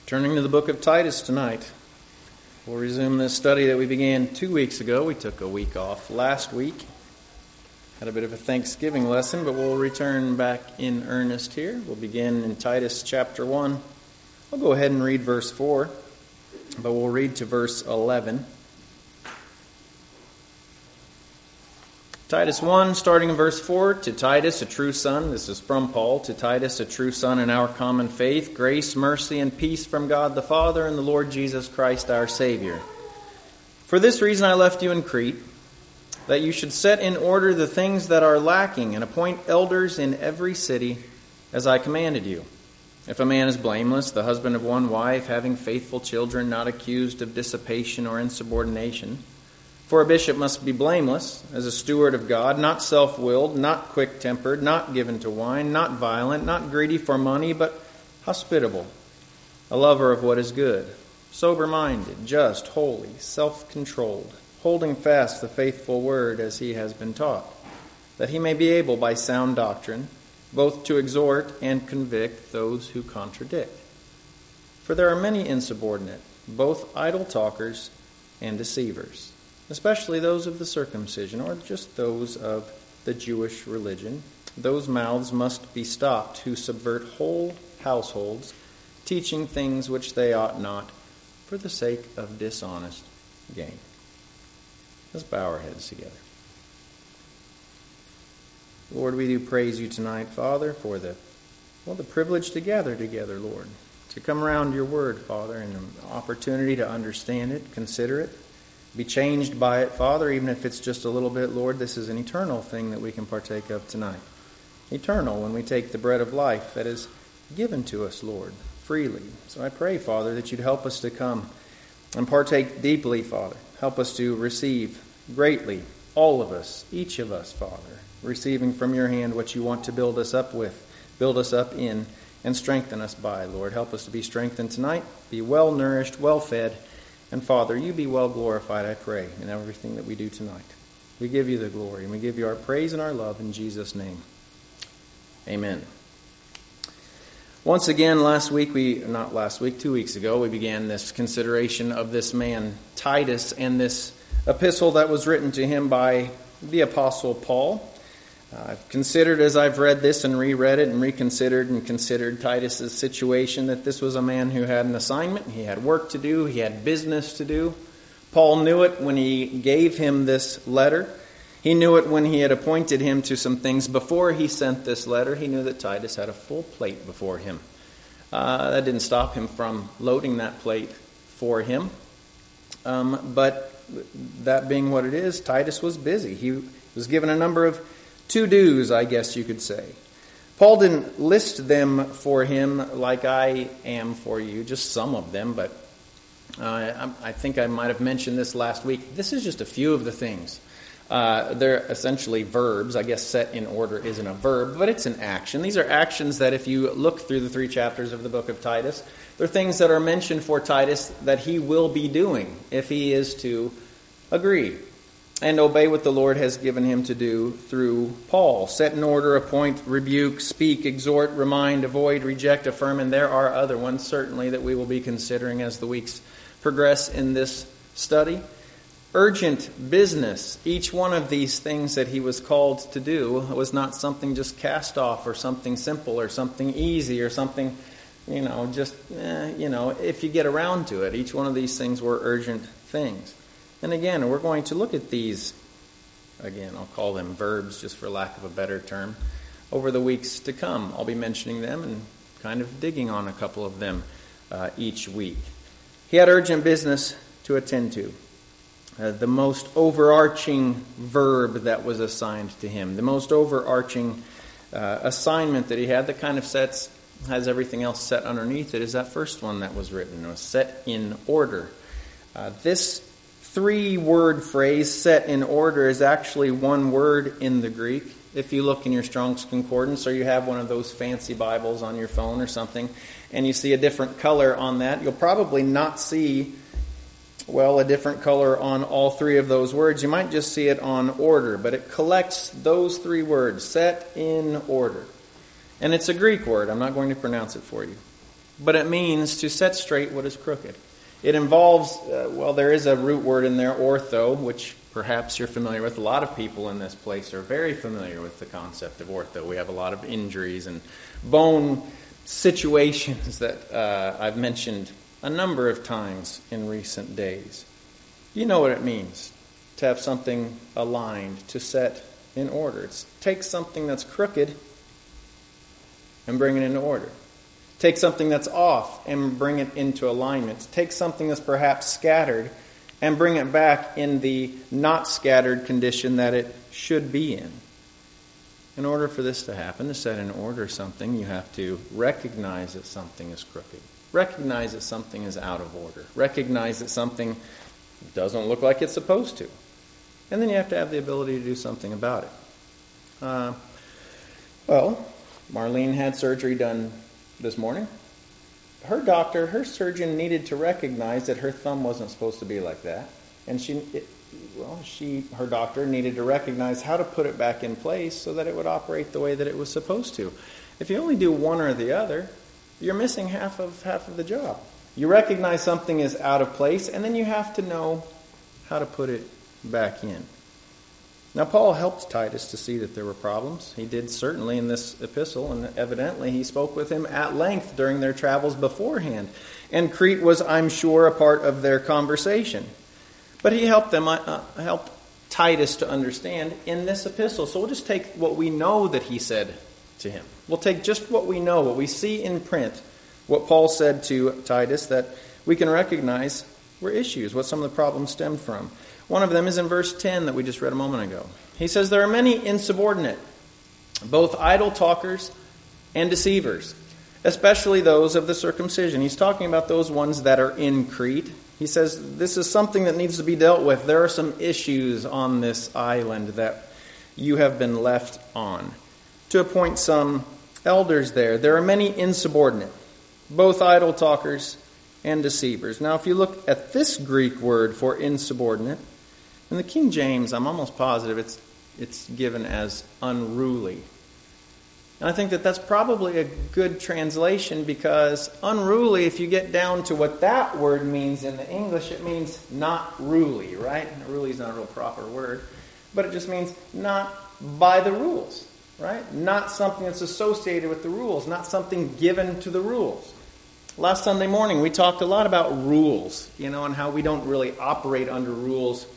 Turning to the book of Titus tonight. We'll resume this study that we began 2 weeks ago. We took a week off last week. Had a bit of a Thanksgiving lesson, but we'll return back in earnest here. We'll begin in Titus chapter 1. I'll go ahead and read verse 4, but we'll read to verse 11. Titus 1, starting in verse 4, to Titus, a true son. This is from Paul. To Titus, a true son in our common faith. Grace, mercy, and peace from God the Father and the Lord Jesus Christ our Savior. For this reason I left you in Crete, that you should set in order the things that are lacking and appoint elders in every city, as I commanded you. If a man is blameless, the husband of one wife, having faithful children, not accused of dissipation or insubordination. For a bishop must be blameless, as a steward of God, not self-willed, not quick-tempered, not given to wine, not violent, not greedy for money, but hospitable, a lover of what is good, sober-minded, just, holy, self-controlled, holding fast the faithful word as he has been taught, that he may be able by sound doctrine both to exhort and convict those who contradict. For there are many insubordinate, both idle talkers and deceivers, especially those of the circumcision, or just those of the Jewish religion. Those mouths must be stopped who subvert whole households, teaching things which they ought not, for the sake of dishonest gain. Let's bow our heads together. Lord, we do praise you tonight, Father, for the privilege to gather together, Lord, to come around your word, Father, and an opportunity to understand it, consider it, be changed by it, Father, even if it's just a little bit, Lord. This is an eternal thing that we can partake of tonight. Eternal when we take the bread of life that is given to us, Lord, freely. So I pray, Father, that you'd help us to come and partake deeply, Father. Help us to receive greatly, all of us, each of us, Father, receiving from your hand what you want to build us up with, build us up in, and strengthen us by, Lord. Help us to be strengthened tonight, be well nourished, well fed, and Father, you be well glorified, I pray, in everything that we do tonight. We give you the glory, and we give you our praise and our love in Jesus' name. Amen. Once again, 2 weeks ago, we began this consideration of this man, Titus, and this epistle that was written to him by the Apostle Paul. I've considered, as I've read this and reread it and reconsidered and considered Titus's situation, that this was a man who had an assignment, he had work to do, he had business to do. Paul knew it when he gave him this letter. He knew it when he had appointed him to some things. Before he sent this letter, he knew that Titus had a full plate before him. That didn't stop him from loading that plate for him. But that being what it is, Titus was busy. He was given a number of to-dos, I guess you could say. Paul didn't list them for him like I am for you, just some of them, but I think I might have mentioned this last week. This is just a few of the things. They're essentially verbs. I guess set in order isn't a verb, but it's an action. These are actions that if you look through the 3 chapters of the book of Titus, they're things that are mentioned for Titus that he will be doing if he is to agree and obey what the Lord has given him to do through Paul. Set in order, appoint, rebuke, speak, exhort, remind, avoid, reject, affirm, and there are other ones certainly that we will be considering as the weeks progress in this study. Urgent business. Each one of these things that he was called to do was not something just cast off or something simple or something easy or something, if you get around to it. Each one of these things were urgent things. And again, we're going to look at these, I'll call them verbs just for lack of a better term, over the weeks to come. I'll be mentioning them and kind of digging on a couple of them each week. He had urgent business to attend to. The most overarching verb that was assigned to him, the most overarching assignment that he had that kind of has everything else set underneath it, is that first one that was written. It was set in order. This 3-word phrase, set in order, is actually one word in the Greek. If you look in your Strong's Concordance, or you have one of those fancy Bibles on your phone or something, and you see a different color on that, you'll probably not see, a different color on all 3 of those words. You might just see it on order, but it collects those 3 words, set in order. And it's a Greek word. I'm not going to pronounce it for you. but it means to set straight what is crooked. It involves, there is a root word in there, ortho, which perhaps you're familiar with. A lot of people in this place are very familiar with the concept of ortho. We have a lot of injuries and bone situations that I've mentioned a number of times in recent days. You know what it means to have something aligned, to set in order. It's take something that's crooked and bring it into order. Take something that's off and bring it into alignment. Take something that's perhaps scattered and bring it back in the not scattered condition that it should be in. In order for this to happen, to set in order something, you have to recognize that something is crooked. Recognize that something is out of order. Recognize that something doesn't look like it's supposed to. And then you have to have the ability to do something about it. Marlene had surgery done this morning. Her surgeon needed to recognize that her thumb wasn't supposed to be like that. And her doctor needed to recognize how to put it back in place so that it would operate the way that it was supposed to. If you only do one or the other, you're missing half of the job. You recognize something is out of place, and then you have to know how to put it back in. Now, Paul helped Titus to see that there were problems. He did certainly in this epistle, and evidently he spoke with him at length during their travels beforehand. And Crete was, I'm sure, a part of their conversation. But he helped Titus to understand in this epistle. So we'll just take what we know that he said to him. We'll take just what we know, what we see in print, what Paul said to Titus, that we can recognize were issues, what some of the problems stemmed from. One of them is in verse 10 that we just read a moment ago. He says, there are many insubordinate, both idle talkers and deceivers, especially those of the circumcision. He's talking about those ones that are in Crete. He says, this is something that needs to be dealt with. There are some issues on this island that you have been left on. To appoint some elders there. There are many insubordinate, both idle talkers and deceivers. Now, if you look at this Greek word for insubordinate, in the King James, I'm almost positive it's given as unruly. And I think that that's probably a good translation, because unruly, if you get down to what that word means in the English, it means not ruly, right? Ruly is not a real proper word, but it just means not by the rules, right? Not something that's associated with the rules, not something given to the rules. Last Sunday morning, we talked a lot about rules, and how we don't really operate under rules,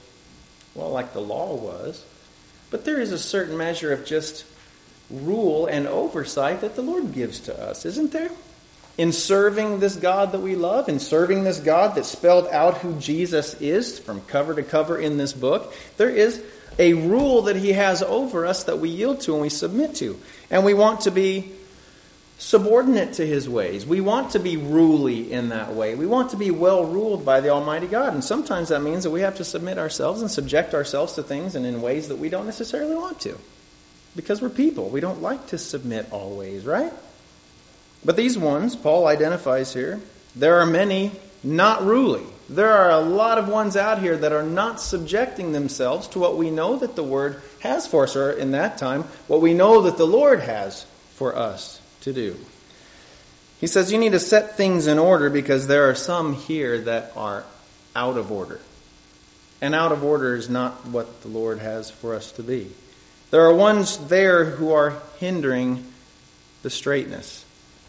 like the law was. But there is a certain measure of just rule and oversight that the Lord gives to us, isn't there? In serving this God that we love, in serving this God that spelled out who Jesus is from cover to cover in this book, there is a rule that he has over us that we yield to and we submit to. And we want to be subordinate to his ways. We want to be ruly in that way. We want to be well ruled by the Almighty God. And sometimes that means that we have to submit ourselves and subject ourselves to things and in ways that we don't necessarily want to. Because we're people. We don't like to submit always, right? But these ones, Paul identifies here, there are many not ruly. There are a lot of ones out here that are not subjecting themselves to what we know that the Word has for us, or in that time, what we know that the Lord has for us to do. He says you need to set things in order, because there are some here that are out of order. And out of order is not what the Lord has for us to be. There are ones there who are hindering the straightness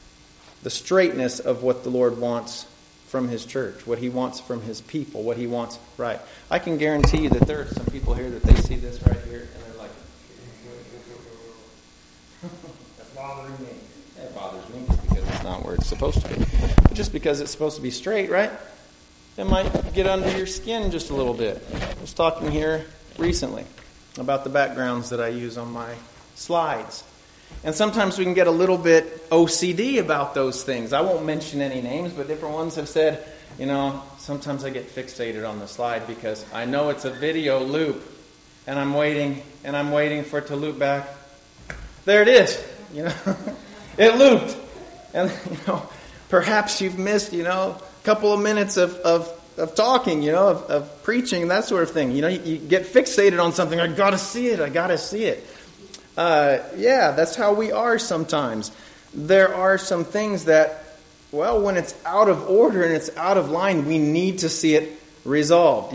of what the Lord wants from his church, what he wants from his people, what he wants right. I can guarantee you that there are some people here that they see this right here and they're like, that's bothering me. It bothers me just because it's not where it's supposed to be. But just because it's supposed to be straight, right? It might get under your skin just a little bit. I was talking here recently about the backgrounds that I use on my slides. And sometimes we can get a little bit OCD about those things. I won't mention any names, but different ones have said, sometimes I get fixated on the slide because I know it's a video loop, and I'm waiting for it to loop back. There it is. It looped. And, perhaps you've missed, a couple of minutes of talking, of preaching and that sort of thing. You get fixated on something. I got to see it. That's how we are sometimes. There are some things that Well, when it's out of order and it's out of line, we need to see it resolved,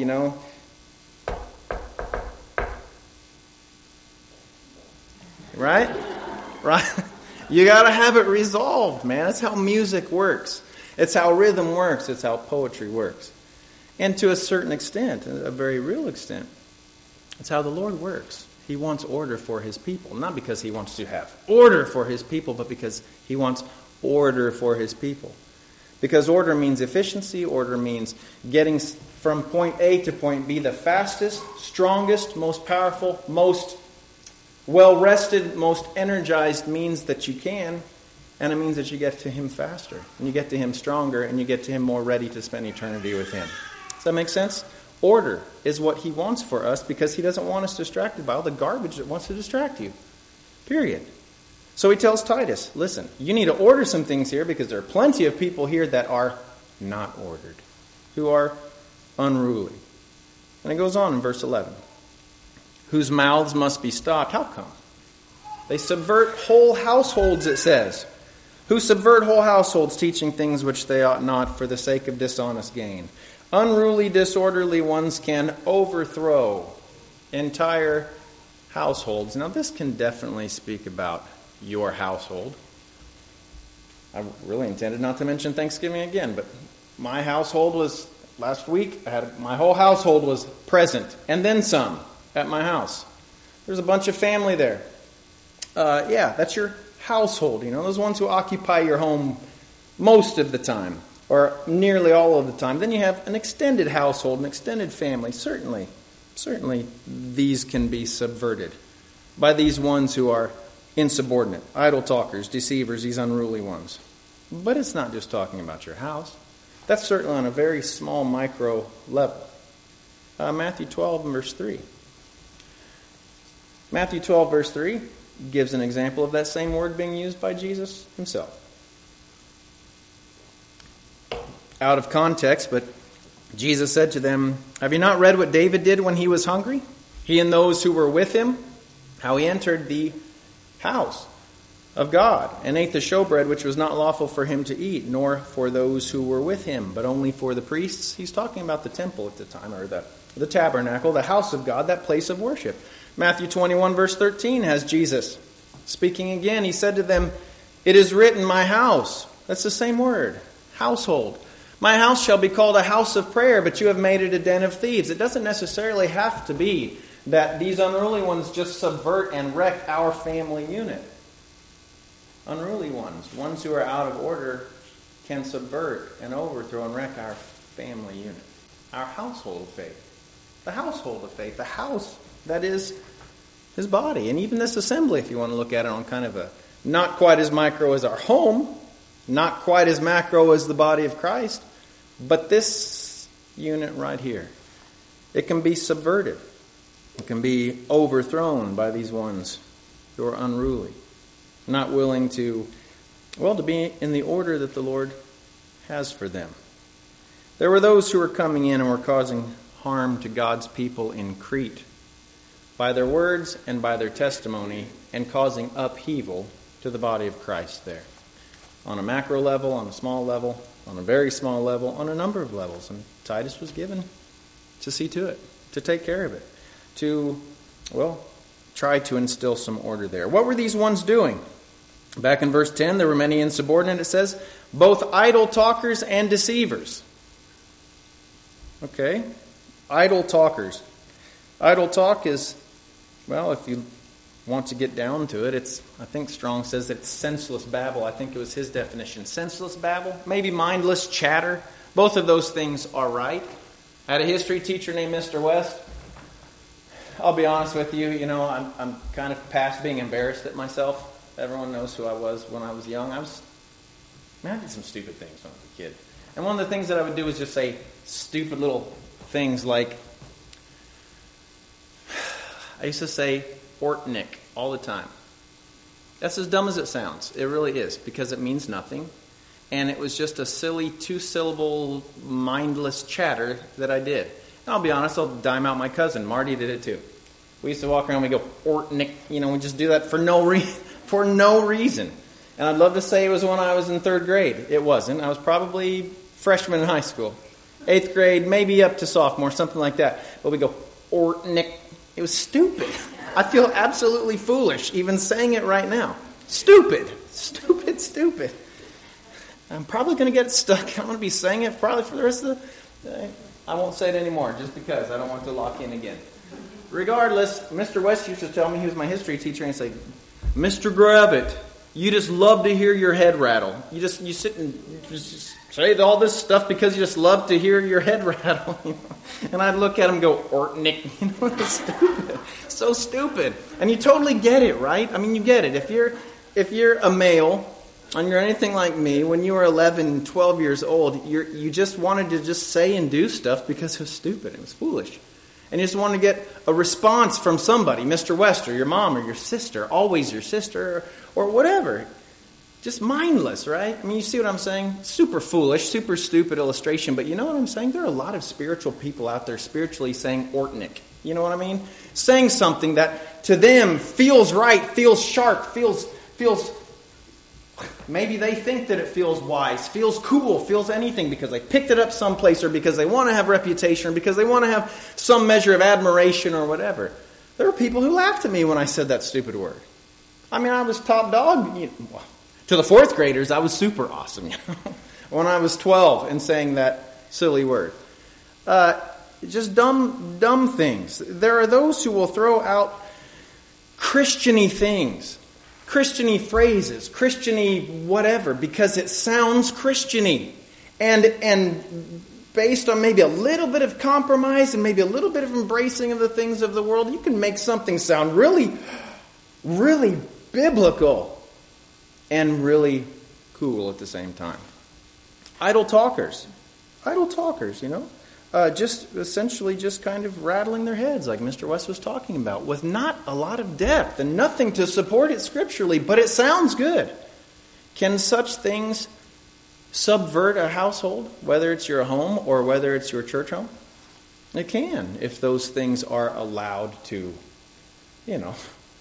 Right? Right? You got to have it resolved, man. That's how music works. It's how rhythm works. It's how poetry works. And to a certain extent, a very real extent, it's how the Lord works. He wants order for His people. Not because He wants to have order for His people, but because He wants order for His people. Because order means efficiency. Order means getting from point A to point B the fastest, strongest, most powerful, most well-rested, most energized means that you can. And it means that you get to Him faster. And you get to Him stronger. And you get to Him more ready to spend eternity with Him. Does that make sense? Order is what He wants for us because He doesn't want us distracted by all the garbage that wants to distract you. Period. So He tells Titus, listen, you need to order some things here because there are plenty of people here that are not ordered, who are unruly. And it goes on in verse 11. Whose mouths must be stopped. How come? They subvert whole households, it says. Who subvert whole households, teaching things which they ought not for the sake of dishonest gain. Unruly, disorderly ones can overthrow entire households. Now, this can definitely speak about your household. I really intended not to mention Thanksgiving again, but my household was, last week, my whole household was present, and then some, at my house. There's a bunch of family there. That's your household, those ones who occupy your home most of the time. Or nearly all of the time. Then you have an extended household, an extended family. Certainly, these can be subverted by these ones who are insubordinate, idle talkers, deceivers, these unruly ones. But it's not just talking about your house. That's certainly on a very small micro level. Matthew 12 and verse 3. Matthew 12 verse 3 gives an example of that same word being used by Jesus Himself. Out of context, but Jesus said to them, have you not read what David did when he was hungry? He and those who were with him, how he entered the house of God and ate the showbread which was not lawful for him to eat, nor for those who were with him, but only for the priests. He's talking about the temple at the time, or the tabernacle, the house of God, that place of worship. Matthew 21 verse 13 has Jesus speaking again. He said to them, it is written, my house. That's the same word, household. My house shall be called a house of prayer, but you have made it a den of thieves. It doesn't necessarily have to be that these unruly ones just subvert and wreck our family unit. Unruly ones who are out of order, can subvert and overthrow and wreck our family unit. Our household of faith. The household of faith. The house that is His body. And even this assembly, if you want to look at it on kind of a not quite as micro as our home, not quite as macro as the body of Christ, but this unit right here, it can be subverted. It can be overthrown by these ones who are unruly, not willing to be in the order that the Lord has for them. There were those who were coming in and were causing harm to God's people in Crete by their words and by their testimony, and causing upheaval to the body of Christ there. On a macro level, on a small level, on a very small level, on a number of levels. And Titus was given to see to it, to take care of it, to, try to instill some order there. What were these ones doing? Back in verse 10, there were many insubordinate, it says, both idle talkers and deceivers. Okay, idle talkers. Idle talk is, if you want to get down to it, I think Strong says that it's senseless babble. I think it was his definition. Senseless babble, maybe mindless chatter. Both of those things are right. I had a history teacher named Mr. West. I'll be honest with you, I'm kind of past being embarrassed at myself. Everyone knows who I was when I was young. I did some stupid things when I was a kid. And one of the things that I would do was just say stupid little things like, I used to say Ortnick all the time. That's as dumb as it sounds. It really is, because it means nothing. And it was just a silly 2-syllable mindless chatter that I did. And I'll be honest, I'll dime out my cousin. Marty did it too. We used to walk around and we go, Ortnick. We just do that for no reason. And I'd love to say it was when I was in 3rd grade. It wasn't. I was probably freshman in high school. 8th grade, maybe up to sophomore, something like that. But we go, Ortnick. It was stupid. I feel absolutely foolish even saying it right now. Stupid. Stupid, stupid. I'm probably going to get stuck. I'm going to be saying it probably for the rest of the day. I won't say it anymore just because I don't want to lock in again. Regardless, Mr. West used to tell me, he was my history teacher, and he'd say, Mr. Gravitt, you just love to hear your head rattle. You sit and just say all this stuff because you just love to hear your head rattle. You know? And I'd look at him and go, Ortnick. You know, it's stupid. So stupid. And you totally get it, right? I mean, you get it. If you're a male and you're anything like me, when you were 11, 12 years old, you just wanted to just say and do stuff because it was stupid. It was foolish. And you just want to get a response from somebody, Mr. West, or your mom, or your sister, always your sister, or whatever. Just mindless, right? I mean, you see what I'm saying? Super foolish, super stupid illustration, but you know what I'm saying? There are a lot of spiritual people out there spiritually saying Ortnick. You know what I mean? Saying something that to them feels right, feels sharp, feels maybe they think that it feels wise, feels cool, feels anything because they picked it up someplace or because they want to have reputation or because they want to have some measure of admiration or whatever. There were people who laughed at me when I said that stupid word. I mean, I was top dog. To the 4th graders, I was super awesome. When I was 12 and saying that silly word. Just dumb things. There are those who will throw out Christian-y things. Christian-y phrases, Christian-y whatever, because it sounds Christian-y. And based on maybe a little bit of compromise and maybe a little bit of embracing of the things of the world, you can make something sound really, really biblical and really cool at the same time. Idle talkers, you know. Just essentially just kind of rattling their heads like Mr. West was talking about with not a lot of depth and nothing to support it scripturally, but it sounds good. Can such things subvert a household, whether it's your home or whether it's your church home? It can, if those things are allowed to, you know.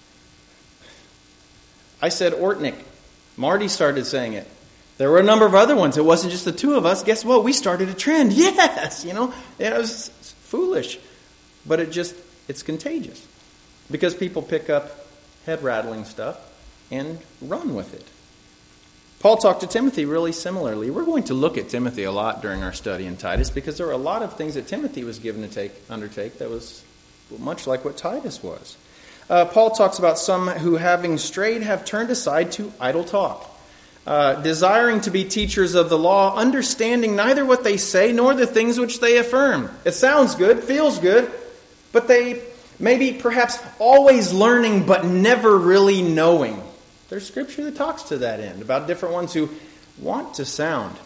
I said Ortnick. Marty started saying it. There were a number of other ones. It wasn't just the two of us. Guess what? We started a trend. Yes! You know, it was foolish. But it's contagious. Because people pick up head-rattling stuff and run with it. Paul talked to Timothy really similarly. We're going to look at Timothy a lot during our study in Titus because there were a lot of things that Timothy was given to undertake that was much like what Titus was. Paul talks about some who, having strayed, have turned aside to idle talk. Desiring to be teachers of the law, understanding neither what they say nor the things which they affirm. It sounds good, feels good, but they maybe perhaps always learning but never really knowing. There's scripture that talks to that end about different ones who want to sound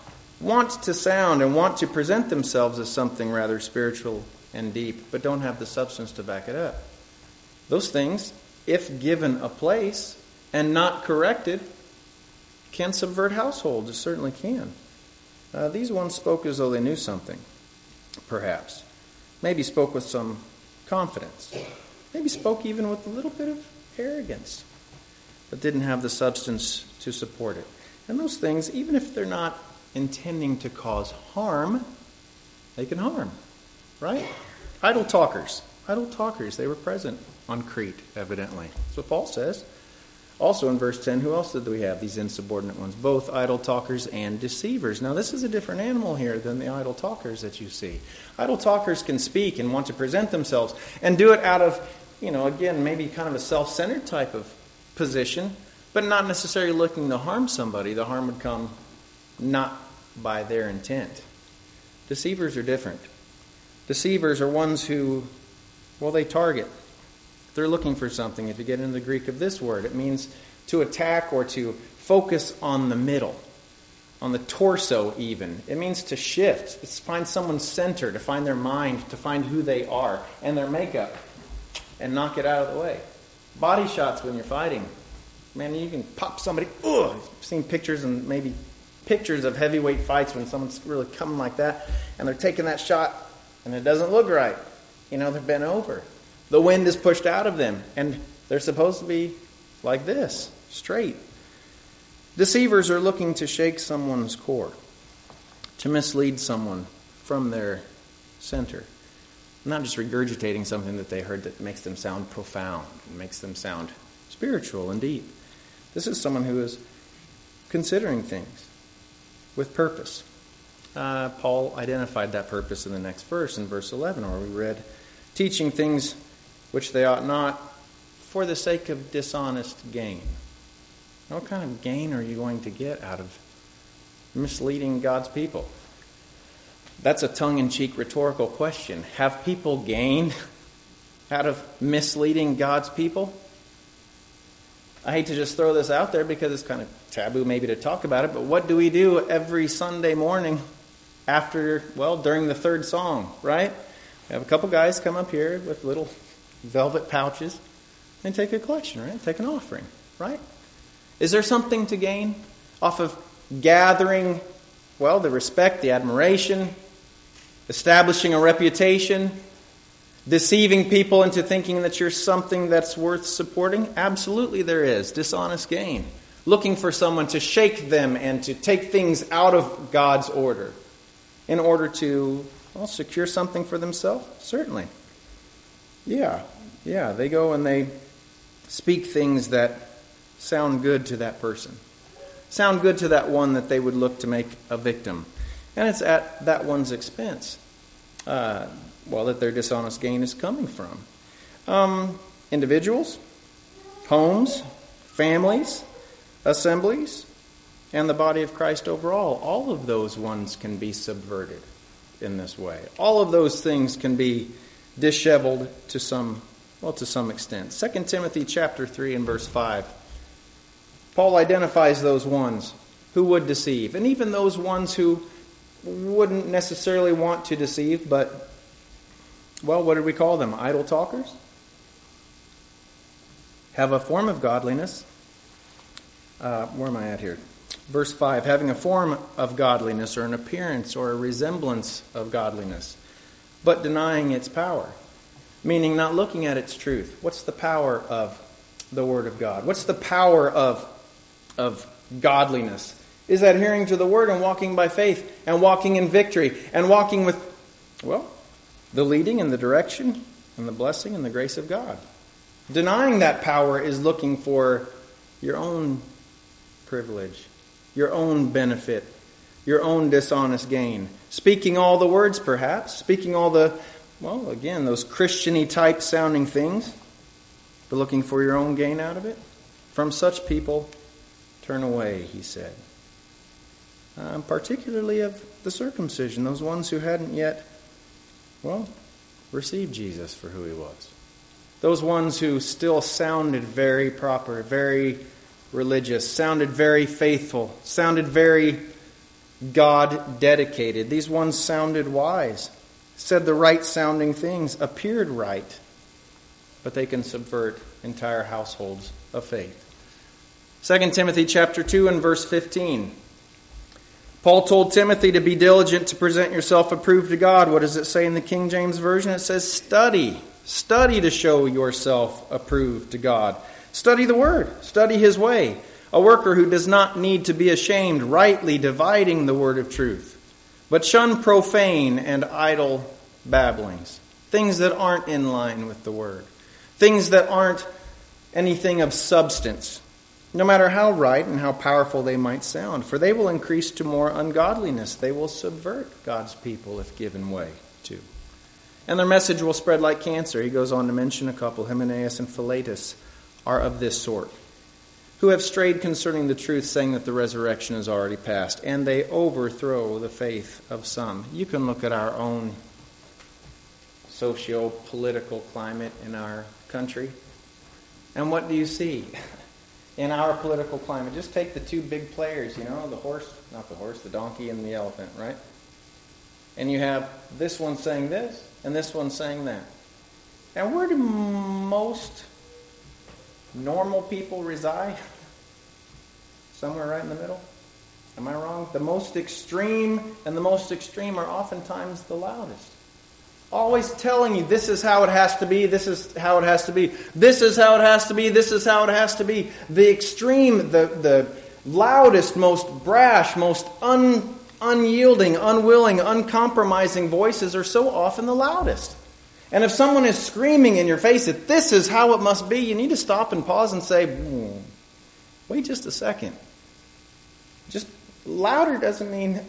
and want to present themselves as something rather spiritual and deep, but don't have the substance to back it up. Those things, if given a place and not corrected, can subvert households. It certainly can. These ones spoke as though they knew something, perhaps. Maybe spoke with some confidence. Maybe spoke even with a little bit of arrogance, but didn't have the substance to support it. And those things, even if they're not intending to cause harm, they can harm, right? Idle talkers, they were present on Crete, evidently. That's what Paul says. Also in verse 10, who else did we have? These insubordinate ones, both idle talkers and deceivers. Now this is a different animal here than the idle talkers that you see. Idle talkers can speak and want to present themselves and do it out of, again, maybe kind of a self-centered type of position, but not necessarily looking to harm somebody. The harm would come not by their intent. Deceivers are different. Deceivers are ones who, they target. They're looking for something. If you get into the Greek of this word, it means to attack or to focus on the middle, on the torso even. It means to shift. It's to find someone's center, to find their mind, to find who they are and their makeup and knock it out of the way. Body shots when you're fighting. Man, you can pop somebody. I've seen pictures and maybe pictures of heavyweight fights when someone's really coming like that and they're taking that shot and it doesn't look right. They're bent over. The wind is pushed out of them, and they're supposed to be like this, straight. Deceivers are looking to shake someone's core, to mislead someone from their center. Not just regurgitating something that they heard that makes them sound profound, makes them sound spiritual and deep. This is someone who is considering things with purpose. Paul identified that purpose in the next verse, in verse 11, where we read, teaching things which they ought not for the sake of dishonest gain. What kind of gain are you going to get out of misleading God's people? That's a tongue-in-cheek rhetorical question. Have people gained out of misleading God's people? I hate to just throw this out there because it's kind of taboo maybe to talk about it, but what do we do every Sunday morning during the third song, right? We have a couple guys come up here with little velvet pouches and take a collection, right? Take an offering, right? Is there something to gain off of gathering, the respect, the admiration, establishing a reputation, deceiving people into thinking that you're something that's worth supporting? Absolutely there is. Dishonest gain. Looking for someone to shake them and to take things out of God's order in order to secure something for themselves? Certainly. Yeah, they go and they speak things that sound good to that person. Sound good to that one that they would look to make a victim. And it's at that one's expense. That their dishonest gain is coming from. Individuals, homes, families, assemblies, and the body of Christ overall. All of those ones can be subverted in this way. All of those things can be disheveled to some extent. 2 Timothy chapter 3 and verse 5. Paul identifies those ones who would deceive, and even those ones who wouldn't necessarily want to deceive, but, what did we call them? Idle talkers? Have a form of godliness. Where am I at here? Verse 5, having a form of godliness or an appearance or a resemblance of godliness, but denying its power. Meaning not looking at its truth. What's the power of the Word of God? What's the power of godliness? Is adhering to the Word and walking by faith and walking in victory and walking with, the leading and the direction and the blessing and the grace of God. Denying that power is looking for your own privilege, your own benefit, your own dishonest gain. Speaking all the words, perhaps. Speaking all the, those Christian-y type sounding things, but looking for your own gain out of it. From such people, turn away, he said. Particularly of the circumcision, those ones who hadn't yet, received Jesus for who he was. Those ones who still sounded very proper, very religious, sounded very faithful, sounded very God-dedicated. These ones sounded wise, said the right-sounding things, appeared right, but they can subvert entire households of faith. 2 Timothy chapter 2 and verse 15. Paul told Timothy to be diligent to present yourself approved to God. What does it say in the King James Version? It says, study. Study to show yourself approved to God. Study the Word. Study His way. A worker who does not need to be ashamed, rightly dividing the word of truth. But shun profane and idle babblings. Things that aren't in line with the Word. Things that aren't anything of substance. No matter how right and how powerful they might sound. For they will increase to more ungodliness. They will subvert God's people if given way to. And their message will spread like cancer. He goes on to mention a couple. Hymenaeus and Philetus are of this sort, who have strayed concerning the truth, saying that the resurrection is already past. And they overthrow the faith of some. You can look at our own socio-political climate in our country. And what do you see in our political climate? Just take the two big players, the donkey and the elephant, right? And you have this one saying this, and this one saying that. And where do most normal people reside? Somewhere right in the middle. Am I wrong? The most extreme and the most extreme are oftentimes the loudest. Always telling you, this is how it has to be, this is how it has to be, this is how it has to be, this is how it has to be. The extreme, the loudest, most brash, most unyielding, unwilling, uncompromising voices are so often the loudest. And if someone is screaming in your face that this is how it must be, you need to stop and pause and say, wait just a second. Just louder doesn't mean...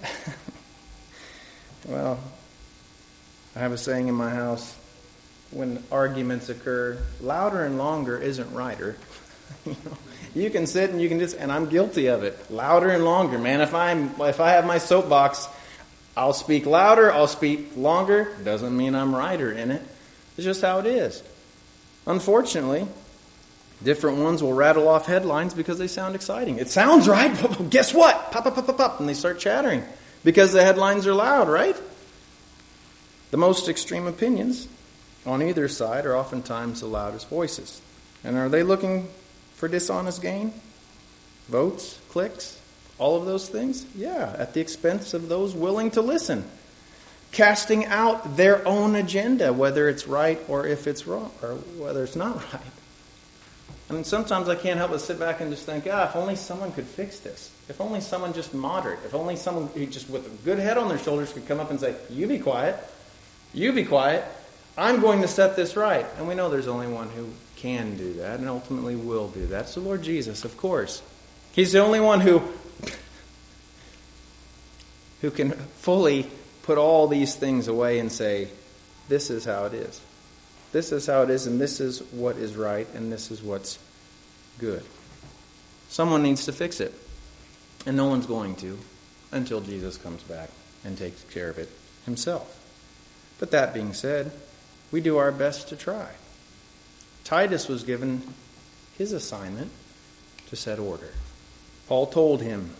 Well, I have a saying in my house, when arguments occur, louder and longer isn't righter. You can sit and you can just, and I'm guilty of it, louder and longer, man. If I have my soapbox, I'll speak louder, I'll speak longer. Doesn't mean I'm righter in it. It's just how it is. Unfortunately, different ones will rattle off headlines because they sound exciting. It sounds right, but guess what? Pop, pop, pop, pop, pop, and they start chattering because the headlines are loud, right? The most extreme opinions on either side are oftentimes the loudest voices. And are they looking for dishonest gain? Votes, clicks, all of those things? Yeah, at the expense of those willing to listen. Casting out their own agenda, whether it's right or if it's wrong, or whether it's not right. I mean, sometimes I can't help but sit back and just think, if only someone could fix this. If only someone just moderate. If only someone who just with a good head on their shoulders could come up and say, you be quiet. You be quiet. I'm going to set this right. And we know there's only one who can do that and ultimately will do that. It's the Lord Jesus, of course. He's the only one who can fully put all these things away and say, this is how it is. This is how it is, and this is what is right, and this is what's good. Someone needs to fix it. And no one's going to until Jesus comes back and takes care of it himself. But that being said, we do our best to try. Titus was given his assignment to set order. Paul told him,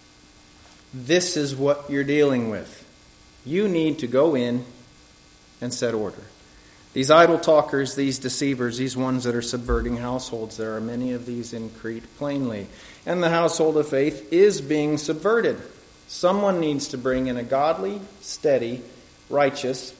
this is what you're dealing with. You need to go in and set order. These idle talkers, these deceivers, these ones that are subverting households, there are many of these in Crete plainly. And the household of faith is being subverted. Someone needs to bring in a godly, steady, righteous,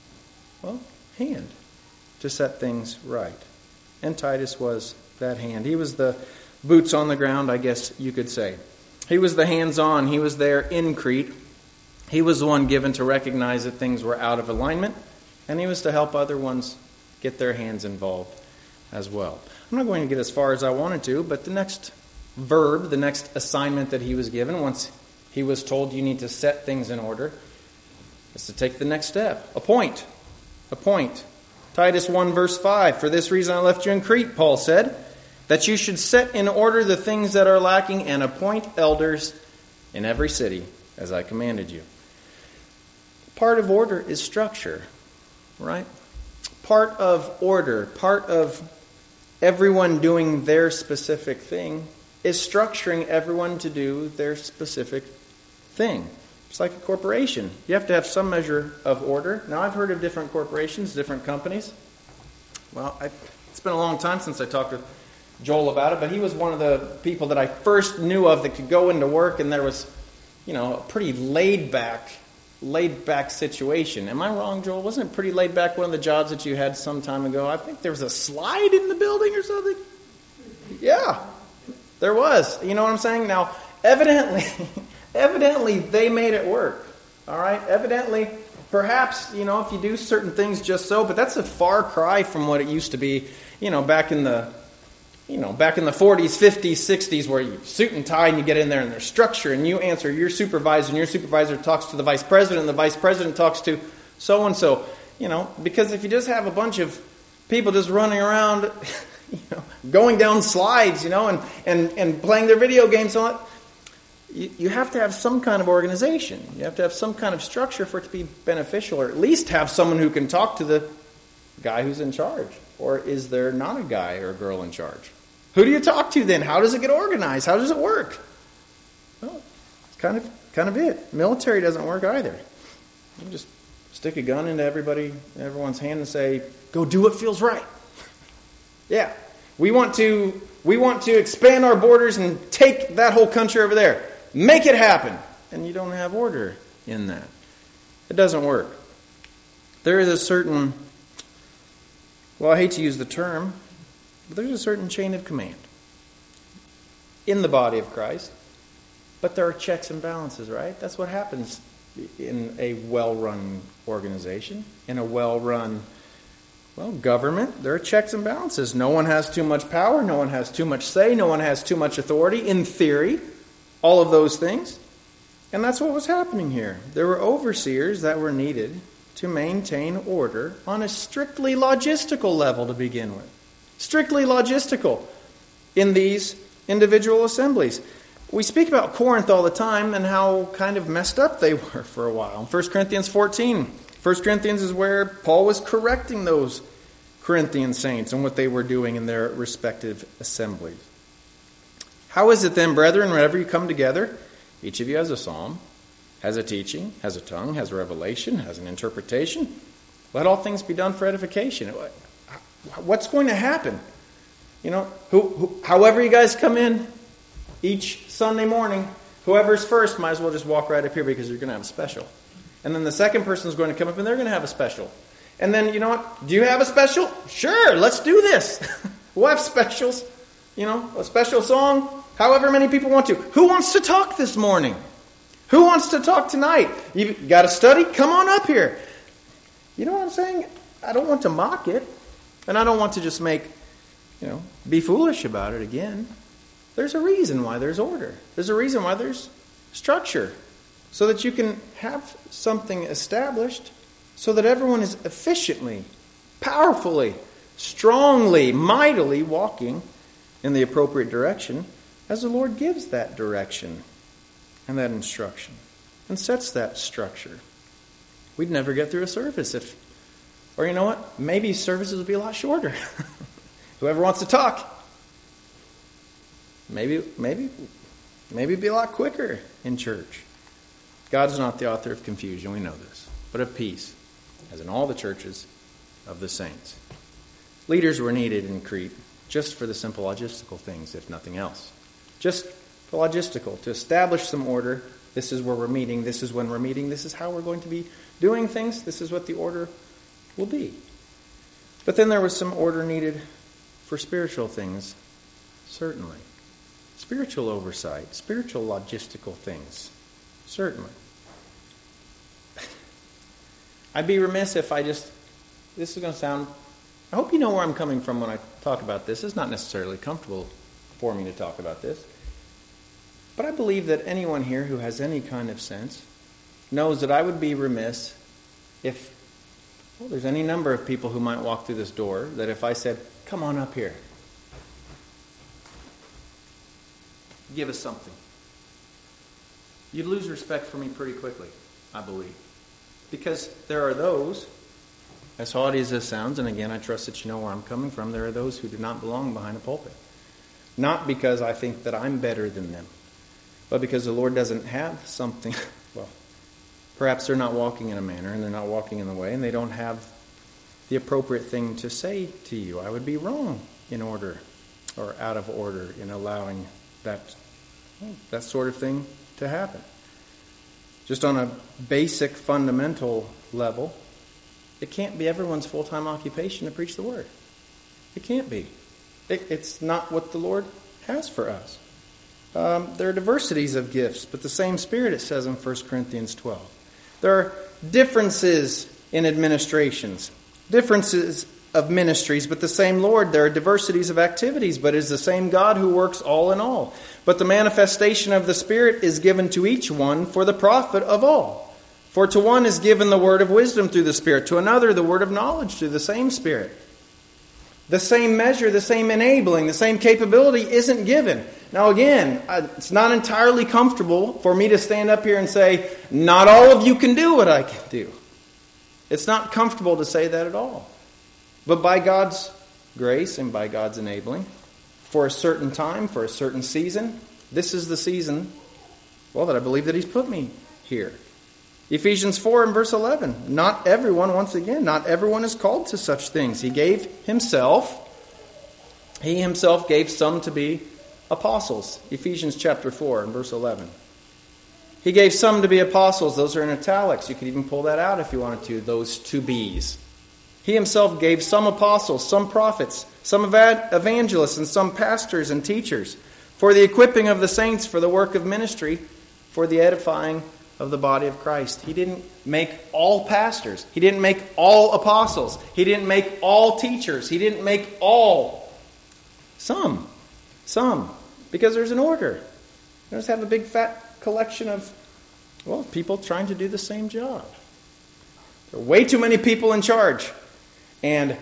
hand to set things right. And Titus was that hand. He was the boots on the ground, I guess you could say. He was the hands-on. He was there in Crete. He was the one given to recognize that things were out of alignment, and he was to help other ones get their hands involved as well. I'm not going to get as far as I wanted to, but the next verb, the next assignment that he was given, once he was told you need to set things in order, is to take the next step. Appoint. Titus 1 verse 5, for this reason I left you in Crete, Paul said, that you should set in order the things that are lacking and appoint elders in every city, as I commanded you. Part of order is structure, right? Part of order, part of everyone doing their specific thing is structuring everyone to do their specific thing. It's like a corporation. You have to have some measure of order. Now, I've heard of different corporations, different companies. Well, it's been a long time since I talked to Joel about it, but he was one of the people that I first knew of that could go into work, and there was, a pretty laid back situation. Am I wrong, Joel? Wasn't it pretty laid back, one of the jobs that you had some time ago? I think there was a slide in the building or something. Yeah, there was. You know what I'm saying? Now, evidently they made it work. All right? Evidently, perhaps, if you do certain things just so, but that's a far cry from what it used to be, back in the 40s, 50s, 60s, where you suit and tie and you get in there and there's structure and you answer your supervisor and your supervisor talks to the vice president and the vice president talks to so-and-so. Because if you just have a bunch of people just running around, going down slides, and playing their video games, you have to have some kind of organization. You have to have some kind of structure for it to be beneficial, or at least have someone who can talk to the guy who's in charge. Or is there not a guy or a girl in charge? Who do you talk to then? How does it get organized? How does it work? Well, it's kind of it. Military doesn't work either. You just stick a gun into everyone's hand and say, "Go do what feels right." Yeah, we want to expand our borders and take that whole country over there. Make it happen. And you don't have order in that. It doesn't work. There is a certain, I hate to use the term, but there's a certain chain of command in the body of Christ But there are checks and balances, right? That's what happens in a well-run organization, in a well-run government. There are checks and balances. No one has too much power. No one has too much say. No one has too much authority, in theory. All of those things. And that's what was happening here. There were overseers that were needed to maintain order on a strictly logistical level to begin with. Strictly logistical in these individual assemblies. We speak about Corinth all the time and how kind of messed up they were for a while. 1 Corinthians 14. 1 Corinthians is where Paul was correcting those Corinthian saints and what they were doing in their respective assemblies. How is it then, brethren, whenever you come together, each of you has a psalm, has a teaching, has a tongue, has a revelation, has an interpretation? Let all things be done for edification. What's going to happen? However you guys come in each Sunday morning, whoever's first might as well just walk right up here because you're going to have a special. And then the second person is going to come up and they're going to have a special. And then, you know what? Do you have a special? Sure, let's do this. We'll have specials. A special song, however many people want to. Who wants to talk this morning? Who wants to talk tonight? You got to study? Come on up here. You know what I'm saying? I don't want to mock it. And I don't want to just be foolish about it again. There's a reason why there's order. There's a reason why there's structure. So that you can have something established so that everyone is efficiently, powerfully, strongly, mightily walking in the appropriate direction as the Lord gives that direction and that instruction and sets that structure. We'd never get through a service or you know what? Maybe services would be a lot shorter. Whoever wants to talk. Maybe it'd be a lot quicker in church. God is not the author of confusion, we know this, but of peace, as in all the churches of the saints. Leaders were needed in Crete just for the simple logistical things, if nothing else. Just for logistical, to establish some order. This is where we're meeting, this is when we're meeting, this is how we're going to be doing things, this is what the order will be. But then there was some order needed for spiritual things, certainly. Spiritual oversight, spiritual logistical things, certainly. I'd be remiss if this is going to sound, I hope you know where I'm coming from when I talk about this. It's not necessarily comfortable for me to talk about this. But I believe that anyone here who has any kind of sense knows that I would be remiss if, there's any number of people who might walk through this door, that if I said, come on up here, give us something, you'd lose respect for me pretty quickly, I believe. Because there are those, as haughty as this sounds, and again, I trust that you know where I'm coming from, there are those who do not belong behind a pulpit. Not because I think that I'm better than them, but because the Lord doesn't have something, perhaps they're not walking in a manner, and they're not walking in the way, and they don't have the appropriate thing to say to you. I would be wrong in order, or out of order, in allowing that sort of thing to happen. Just on a basic, fundamental level, it can't be everyone's full-time occupation to preach the Word. It can't be. It's not what the Lord has for us. There are diversities of gifts, but the same Spirit, it says in 1 Corinthians 12. There are differences in administrations, differences of ministries, but the same Lord. There are diversities of activities, but it is the same God who works all in all. But the manifestation of the Spirit is given to each one for the profit of all. For to one is given the word of wisdom through the Spirit, to another the word of knowledge through the same Spirit. The same measure, the same enabling, the same capability isn't given. Now again, it's not entirely comfortable for me to stand up here and say, not all of you can do what I can do. It's not comfortable to say that at all. But by God's grace and by God's enabling, for a certain time, for a certain season, this is the season, that I believe that He's put me here. Ephesians 4 and verse 11. Not everyone is called to such things. He himself gave some to be apostles. Ephesians chapter 4 and verse 11. He gave some to be apostles. Those are in italics. You could even pull that out if you wanted to, those two B's. He himself gave some apostles, some prophets, some evangelists, and some pastors and teachers for the equipping of the saints for the work of ministry, for the edifying of the body of Christ. He didn't make all pastors. He didn't make all apostles. He didn't make all teachers. He didn't make all. Some. Because there's an order. You just have a big fat collection of, people trying to do the same job. There are way too many people in charge. And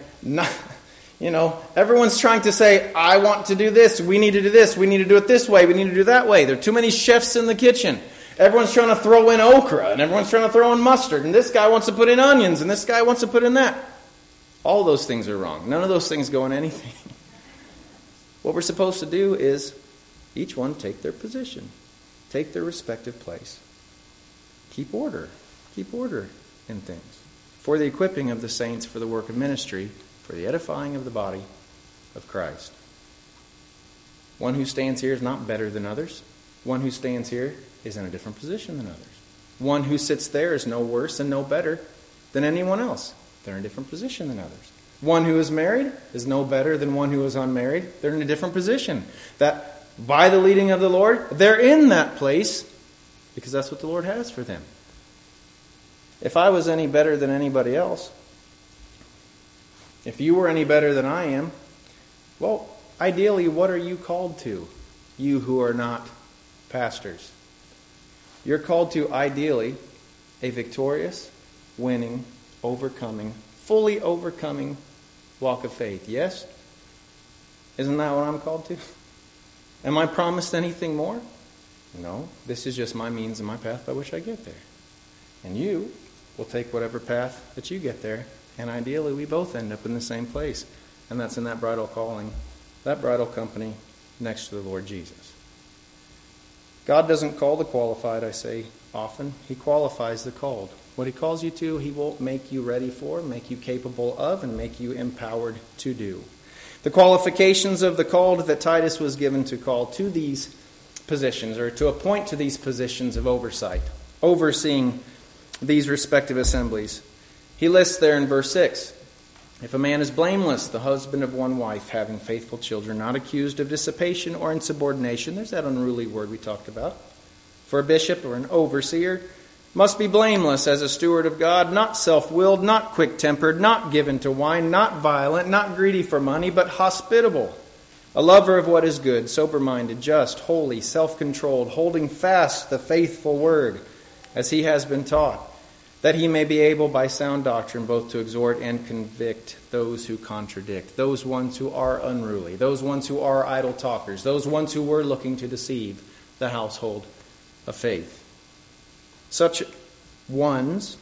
everyone's trying to say, I want to do this, we need to do this, we need to do it this way, we need to do that way. There are too many chefs in the kitchen. Everyone's trying to throw in okra, and everyone's trying to throw in mustard, and this guy wants to put in onions, and this guy wants to put in that. All those things are wrong. None of those things go in anything. What we're supposed to do is each one take their position, take their respective place. Keep order in things. For the equipping of the saints for the work of ministry, for the edifying of the body of Christ. One who stands here is not better than others. One who stands here is in a different position than others. One who sits there is no worse and no better than anyone else. They're in a different position than others. One who is married is no better than one who is unmarried. They're in a different position. That by the leading of the Lord, they're in that place because that's what the Lord has for them. If I was any better than anybody else, if you were any better than I am, ideally, what are you called to? You who are not pastors. You're called to, ideally, a victorious, winning, overcoming, fully overcoming walk of faith. Yes? Isn't that what I'm called to? Am I promised anything more? No. This is just my means and my path by which I get there. And you will take whatever path that you get there, and ideally we both end up in the same place. And that's in that bridal calling, that bridal company next to the Lord Jesus. God doesn't call the qualified, I say often. He qualifies the called. What He calls you to, He will make you ready for, make you capable of, and make you empowered to do. The qualifications of the called that Titus was given to call to these positions, or to appoint to these positions of oversight, overseeing these respective assemblies. He lists there in verse 6, if a man is blameless, the husband of one wife, having faithful children, not accused of dissipation or insubordination. There's that unruly word we talked about. For a bishop or an overseer must be blameless as a steward of God, not self-willed, not quick-tempered, not given to wine, not violent, not greedy for money, but hospitable, a lover of what is good, sober-minded, just, holy, self-controlled, holding fast the faithful word as he has been taught, that he may be able by sound doctrine both to exhort and convict those who contradict, those ones who are unruly, those ones who are idle talkers, those ones who were looking to deceive the household of faith. Such ones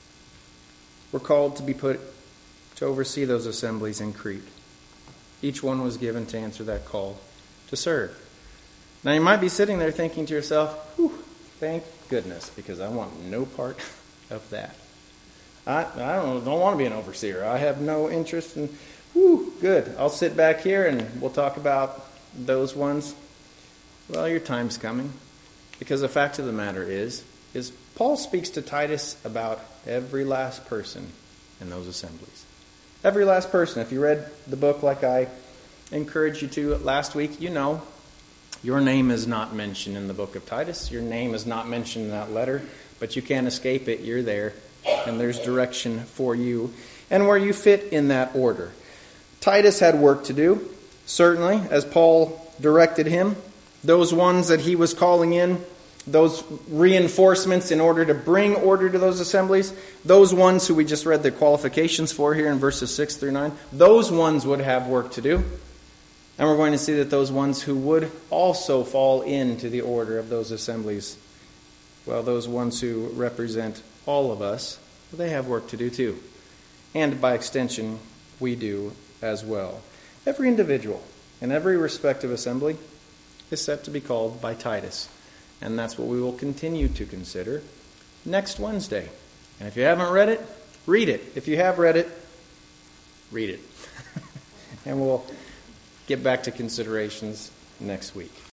were called to be put to oversee those assemblies in Crete. Each one was given to answer that call to serve. Now you might be sitting there thinking to yourself, thank goodness, because I want no part of that. I don't want to be an overseer. I have no interest in, good. I'll sit back here and we'll talk about those ones. Well, your time's coming. Because the fact of the matter is Paul speaks to Titus about every last person in those assemblies. Every last person. If you read the book like I encouraged you to last week, you know your name is not mentioned in the book of Titus. Your name is not mentioned in that letter, but you can't escape it. You're there, and there's direction for you and where you fit in that order. Titus had work to do, certainly, as Paul directed him. Those ones that he was calling in, those reinforcements in order to bring order to those assemblies, those ones who we just read the qualifications for here in verses 6 through 9, those ones would have work to do. And we're going to see that those ones who would also fall into the order of those assemblies, well, those ones who represent all of us, they have work to do too. And by extension, we do as well. Every individual in every respective assembly is set to be called by Titus. And that's what we will continue to consider next Wednesday. And if you haven't read it, read it. If you have read it, read it. And we'll get back to considerations next week.